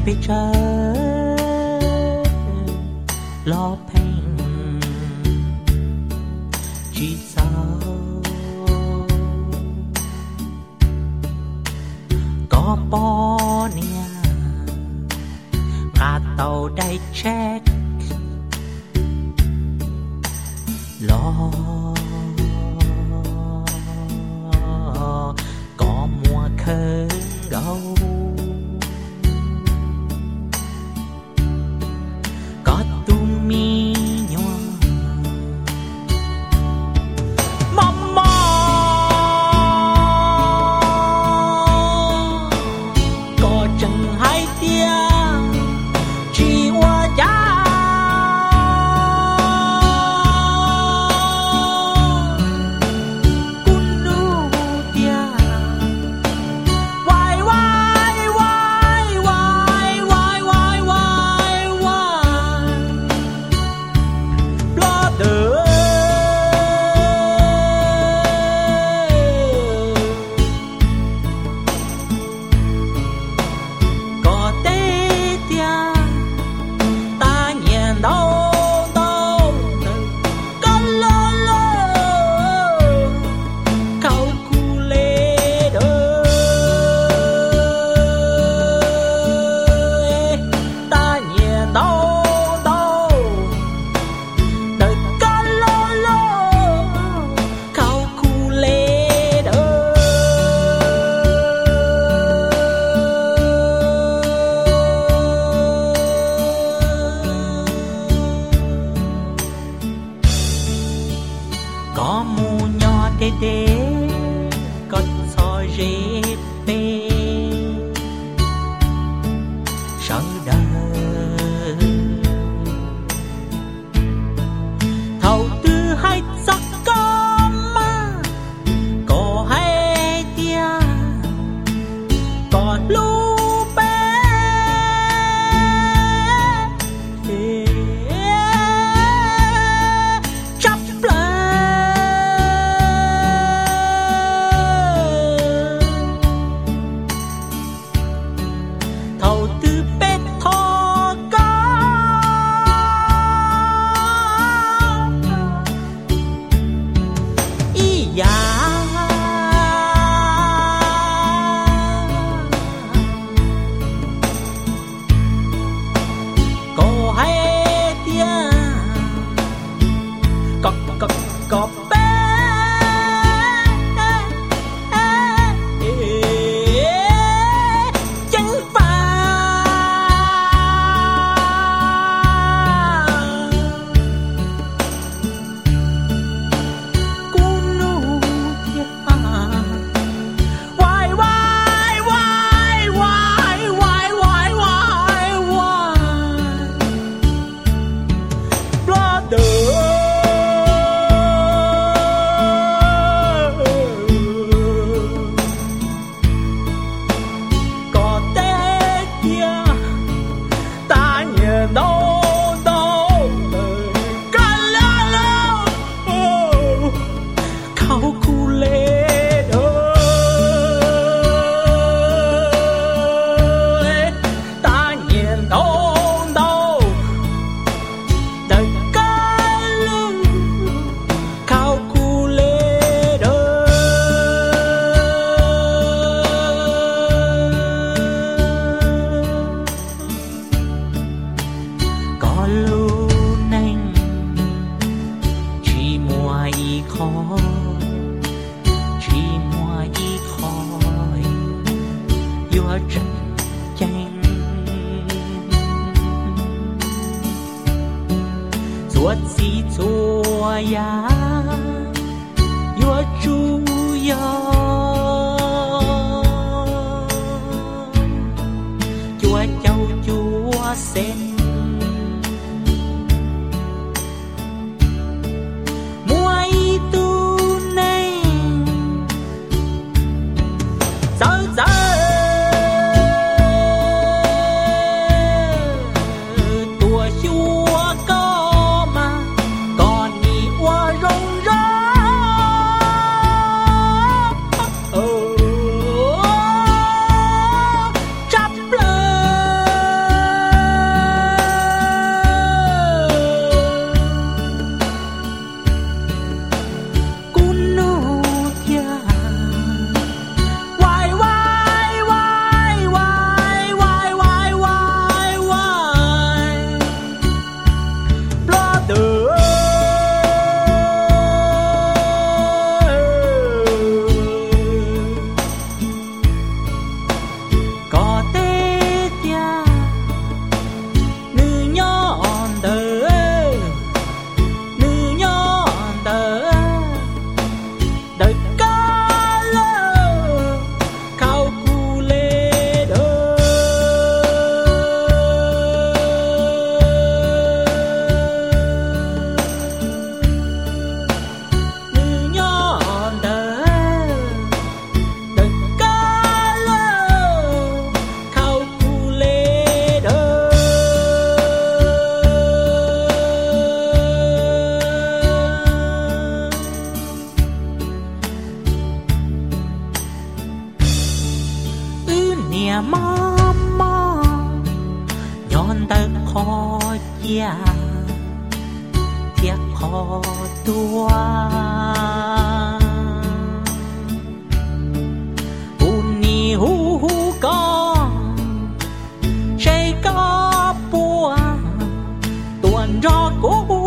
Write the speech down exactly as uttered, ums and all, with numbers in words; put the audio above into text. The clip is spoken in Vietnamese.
phải chờ lo pain chỉ sao có bỏ nia ngã tàu đầy check lo có mùa khơi đâu có tu mi nhòa mong mong có chẳng hai tiếng chỉ hoa giá có mù nhỏ đê đê có soi rê bê sợ đời thầu tư hai sắc có ma có hai tia có lu bé chấp thầu tư bê thò có ý ya có hai tia có có có bé chỉ mua y khói yêu chân chanh ruột xí chua ya yêu chu yo chua châu chua sen ya thiệt khó tua uni hu hu có sẽ có bùa tuần gió cũ